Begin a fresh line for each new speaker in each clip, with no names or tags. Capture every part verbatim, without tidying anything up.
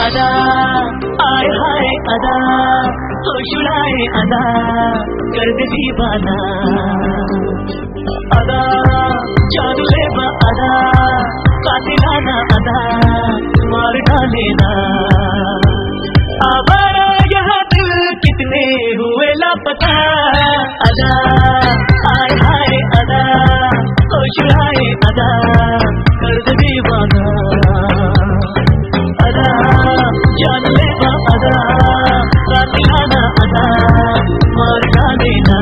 अदा आए हाय अदा होश उड़ाए अदा कर दे दीवाना अदा जादू ले अदा कातिलाना अदा मार डालेना आवारा यहाँ दिल कितने हुए लापता अदा आए हाय अदा होश उड़ाए अदा कर दे दीवाना अदा जान लेगा अदा कातिलाना अदा मार डालेना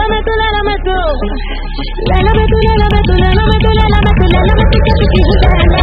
Lala me tu, lala me tu, lala me tu, lala me tu, lala me tu, lala me tu, lala me tu, lala me tu,